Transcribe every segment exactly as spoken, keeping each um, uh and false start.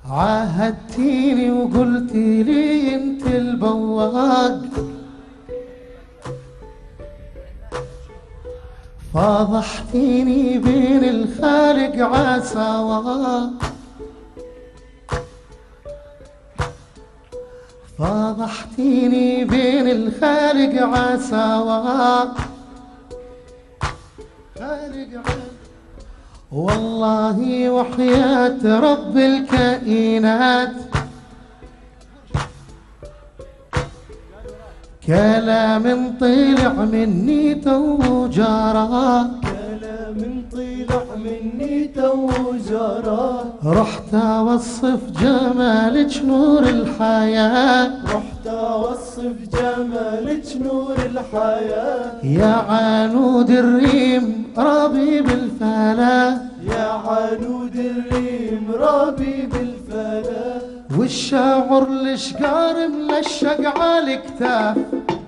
عاهدتيني وقلتي لي انت البواق، فضحتيني بين الخالق عساواق، فضحتيني بين الخالق عساواق، خالق عساواق. والله وحياة رب الكائنات كلام طلع مني تو جرى، كلام طلع مني تو جرى. رحت اوصف جمالك نور الحياة، رحت اوصف جمالك نور الحياة. يا عنود الريم ربيب الفلا، يا عنود الريم ربيب الفلا. والشاعر الشقار ملشق على الكتاف،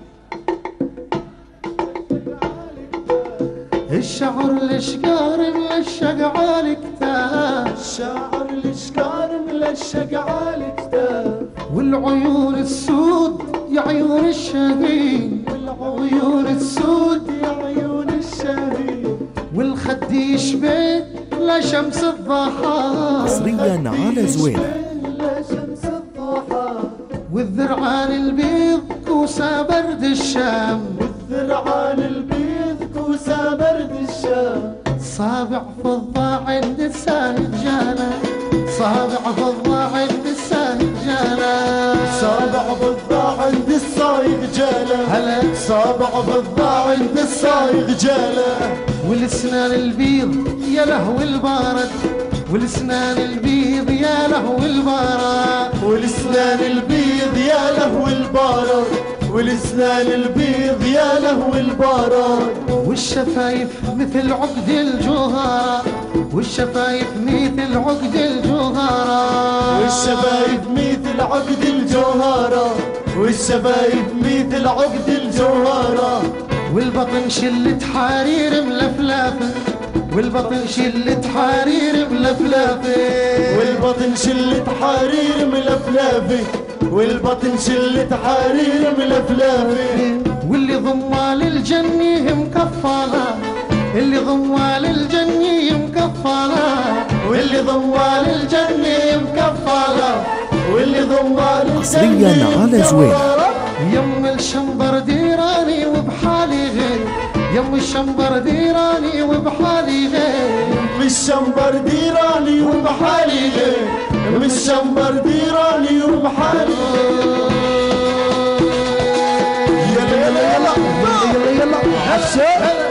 الشعر الشقار ملشق على الكتاف، الشاعر الشقار ملشق على الكتاف. والعيون السود يا عيون الشهيد، والعيون السود يا عيون الشهيد. والخد يشبه لشمس الضحى، حصريا على زوينة. شمس الضحى. والذرعان البيض كوسة برد الشام، والذرعان البيض كوسة برد الشام. صابع فضة عند الساهب جانا، صابع فضة عند الساهب جانا، صابع فضة عند الصايغ جاله. هلا صابع فضة عند الصايغ جاله. والاسنان البيض يا لهو البارد، والاسنان البيض يا لهو البارد، والاسنان البيض يا لهو البارد. والاسنان البيض يا لهو البارد. والشفايف مثل عقد الجوهرة، والشفايف مثل عقد الجوهرة، والشفايف مثل عقد الجوهرة. والشفايف مثل عقد الجوهرة. والبطن شلة حرير ملفلافة، والبطن شلة حرير ملفلافة، والبطن شلة حرير ملفلافة. والبطن شلة حرير ملفلافة. واللي ضمها للجنة مكفلة، اللي ضمها للجنة مكفلة، واللي ضمها للجنة مكفلة. واللي ضمها للجنة حصريا على زوينة. يم الشنبر ديراني وبحالي غير، يم الشنبر ديراني وبحالي غير، من الشنبر ديراني وبحالي غير. من الشنبر ديراني وبحالي غير. يلا يلا يلا يلا يلا عشاء.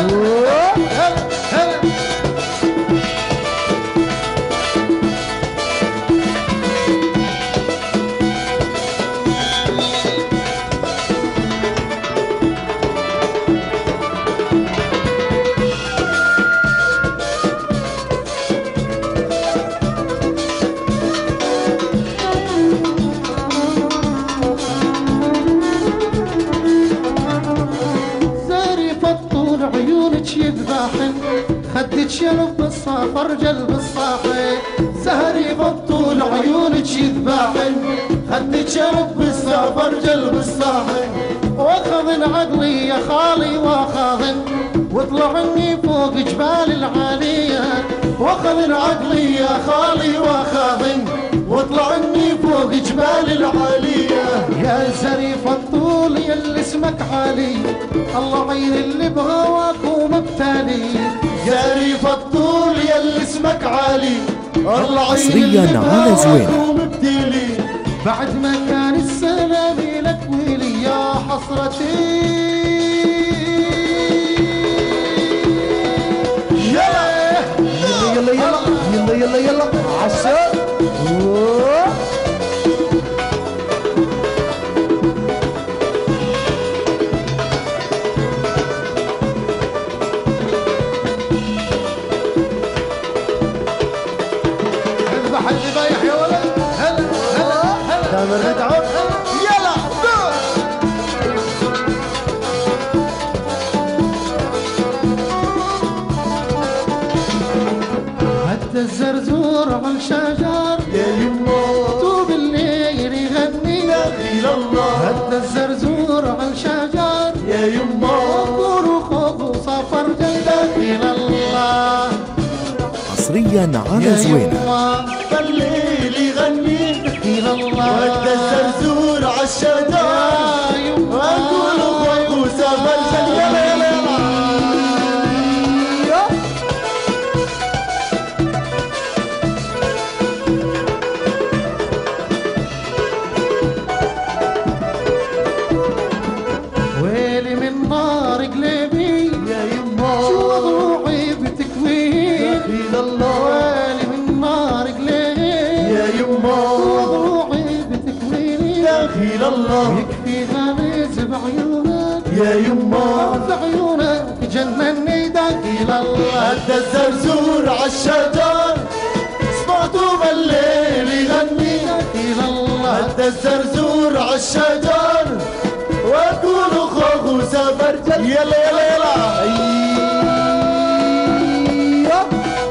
يذبحن خدك يلب الصافر جلب الصاحي، زهري بطول عيونك يذبحن خدك يلب الصافر جلب الصاحي. واخذن عقلي يا خالي واخذن واطلعني فوق جبال العالية، واخذن عقلي يا خالي واخذن واطلعني فوق جبال العالية. يا زريف الطول يا اللي اسمك علي، الله عين اللي بهواك ومبتلي. زريف الطول يا اللي اسمك علي، الله عين اللي حصريا على زوينة. ومبتلي. بعد ما كان السلام لك ويلي يا حسرتي. يلا يلا يلا يلا يلا يلا عشاء. اذبح الذبايح يا ولد. هلا هلا هلا تامر ندعم. يلا هدى الزرزور على الشجر يا يما طوب الليل يغني دخيل الله هدى الزرزور على الشجر يا يما وكل خوف صفر دخيل الله حصريا على زوينة. بالليل يغني دخيل الله وهدى الزرزور عالشجر واقول اخوك وسافر جل ويلي من نار قلبي يا يما شو ضلوعي بتكوين دخيل الله ويلي من نار قلبي يا يما ضلوعي بتكوين دخيل الله يكفي غمز بعيونك يا يما بعيونك جنني دخيل الله هدى الزرزور عالشجر سمعته بالليل يغني دخيل الله هدى الزرزور عالشجر واقول اخوك وسافر جل يلا يلا يلا أيوه.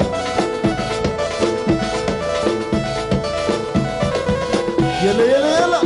يلا يلا يلا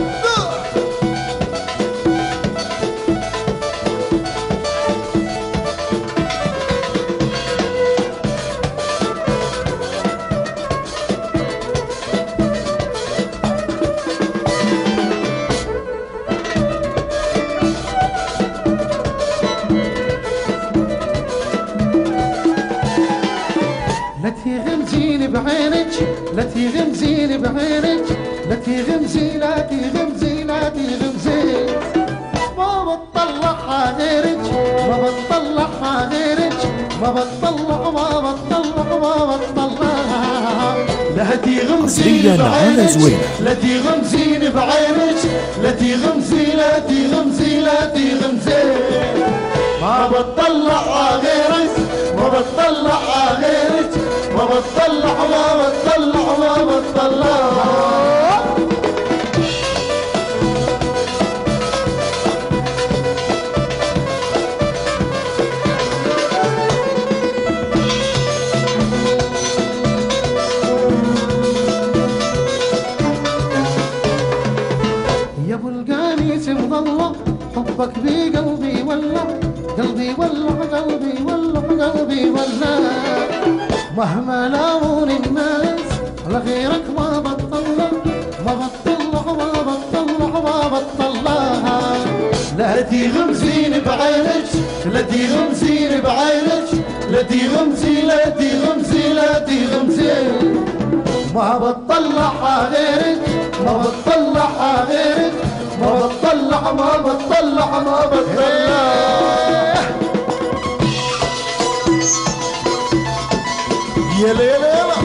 لا تغمزيني بعينك لا تغمزيني بعينك لا تغمزي لا تغمزي لا تغمزي ما بطلعها غيرك ما بطلعها غيرك ما بطلع ما بطلع ما بطلعها لا تغمزي حصرياً على زوينة. لا تغمزيني بعينك لا تغمزي لا تغمزي لا تغمزي ما بطلع غيرك ما بطلع غيرك ما بطلع ما بطلع ما بطلع يا ابو القميص مضلع حبك بقلبي ولع قلبي ولع قلبي ولع قلبي ولع مهما لاون الناس على غيرك ما بطلع ما بطلع ما بطلع ما بطلع لا تغمزيني بعينك لا تغمزيني بعينك لا تغمزي لا تغمزي لا تغمزي ما بطلع غيرك ما بطلع غيرك ما بطلع ما بطلع ما بطلع يلا يلا يلا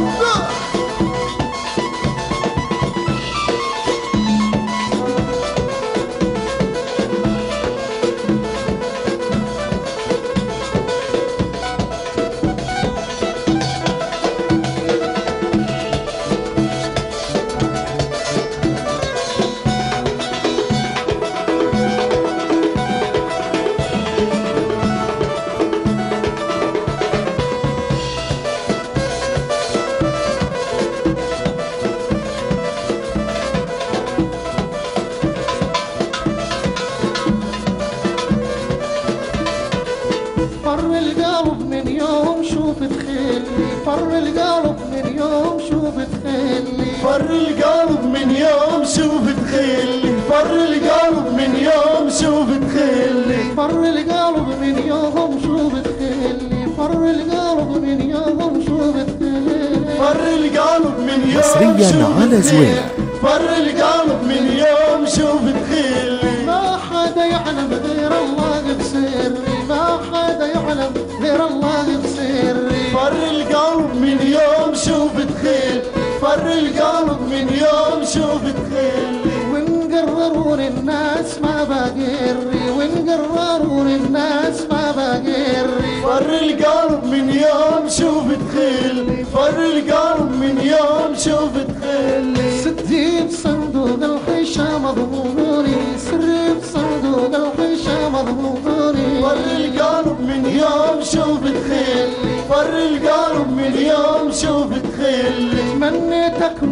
فر القلب من يوم شوف تخلي فر القلب من يوم شوف تخلي فر القلب من يوم شوف تخيلي فر القلب من يوم شوف تخيلي فر القلب من يوم شوف تخلي فر القلب من يوم شوف تخلي فر القلب من يوم حصرياً شوف على تخيلي. زوينة. فر القلب من يوم شوف تخيلي ما حدا يعلم غير الله بسري ما حدا يعلم غير الله بسري فر القلب من يوم شوف تخيل فر القلب من يوم شوف تخيلي وإن قررون الناس ما بقري وإن قررون الناس ما بقري فر القلب من يوم شوف تخيل فر القلب من يوم شوف تخيلي ستي بصندوق الحيشة مضموني سري بصندوق الحيشة مضموني فر القلب من يوم شوف تخيل فر القلب من يوم شوف تخيل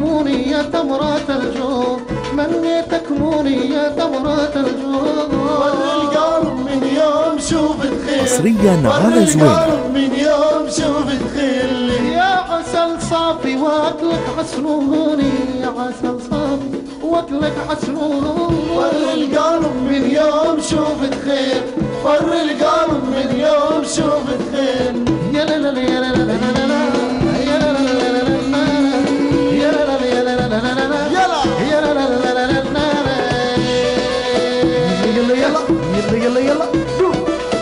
موني يا تمرة الجود، منيتك موني يا تمرة الجود. فر القلب من يوم شوفت خير، حصرياً فر على زوينة. القلب من يوم شوفت خير. يا عسل صافي واكلك عسلوني، يا عسل صافي واكلك عسلوني. فر القلب من يوم شوفت خير، فر القلب من يوم شوفت خير. يا لا لا لا يا لا لا لا لا لا يا لا لا لا لا لا يا لا لا يا لا لا لا لا لا يلا يا لا لا لا لا لا لا. يلا يلا يلا يلا يلا شوف.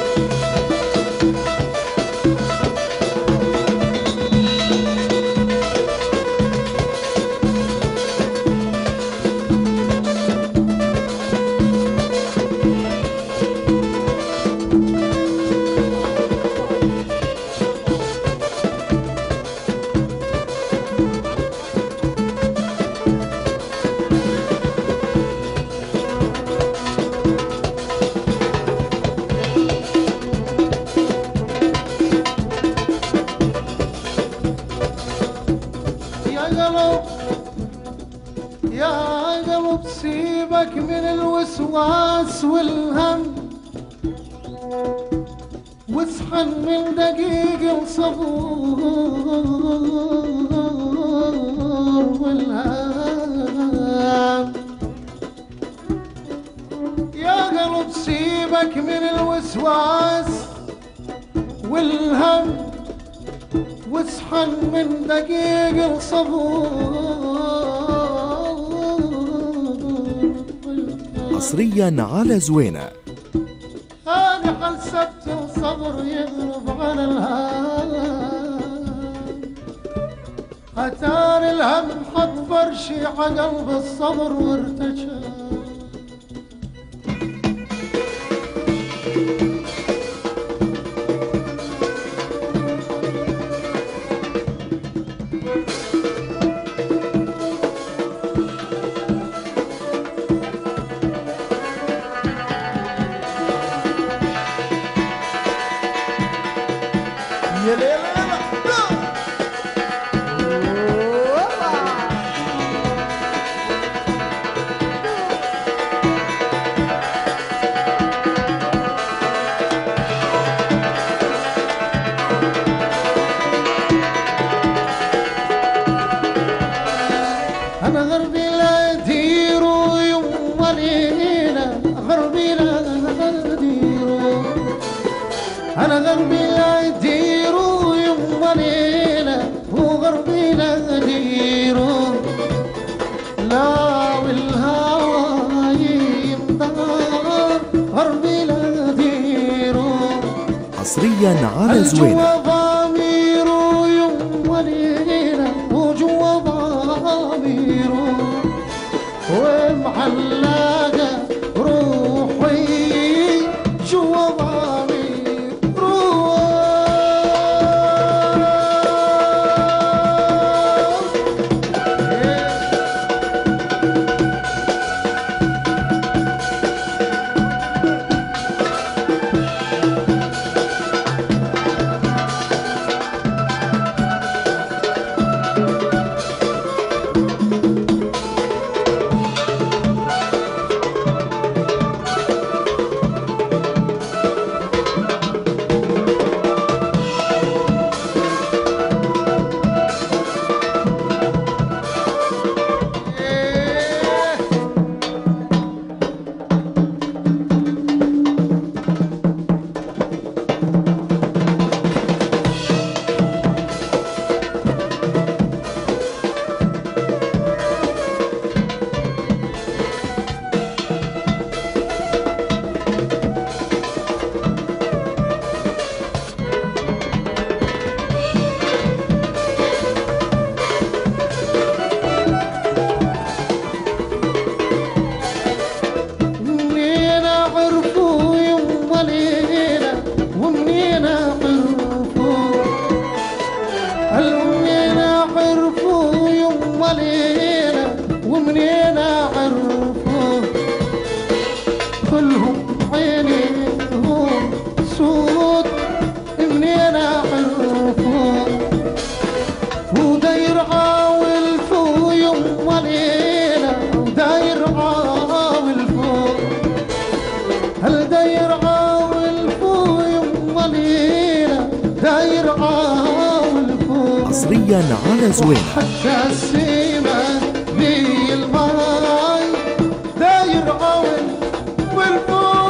يا قلب سيبك من الوسواس والهم، واصحن من دقيق الصبور والهام. يا قلب سيبك من الوسواس والهم، واصحن من دقيق الصبور. حصريا على زوينة. هذا حل سبت وصبر يغلب على الهام، اتار الهم حط فرشي على قلب الصبر وارتجى. يلا يلا يلا أنا غربي لا ديرو يوم وليلة، غربي لا ديرو، أنا غربي لا ديرو يوم وليلة، وغربي لا ديرو، لا والهوى يمطر، غربي لا ديرو. حصريا على زوينة. الجوا ضميرو يوم وليلة، وجوا ضميرو ومعلقة روحي جوا ضميرو. داير عاول فوق يما ليلة داير عاول فوق حصريا على زوينة. حتى السيمة بي الماي داير عاول والفوق.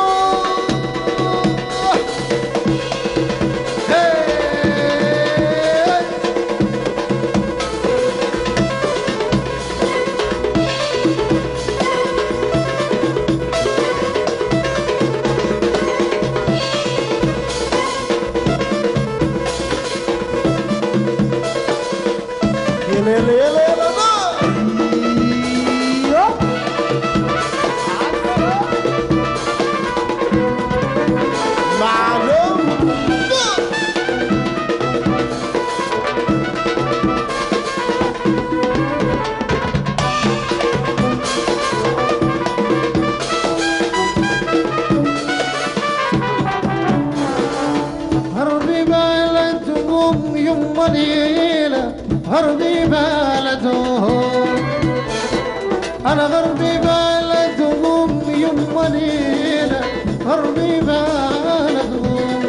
يما ليلة غربي بلدهم، أنا غربي بلدهم يما ليلة غربي بلدهم.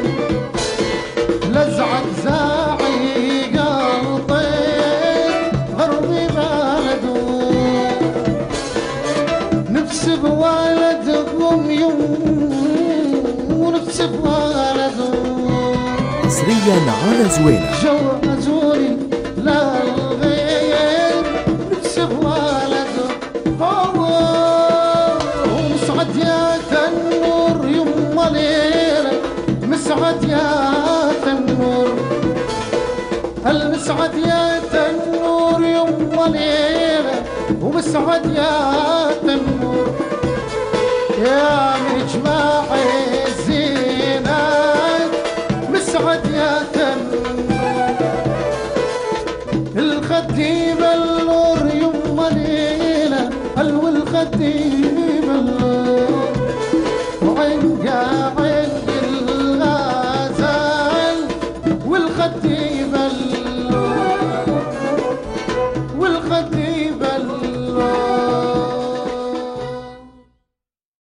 لزعت زاعي قلبي غربي بلدهم، نفسي بولدهم يم ونفسي بولدهم. حصريا على زوينة. جوزوني للغير نفسي بولده هو ومسعد يا تنور يما ليلة مسعد يا تنور، المسعد يا تنور يما ليلة ومسعد يا تنور. يا مجمع الزينات مسعد يا تنور، الخدي بلور يما ليلة الو الخدي بلور وعين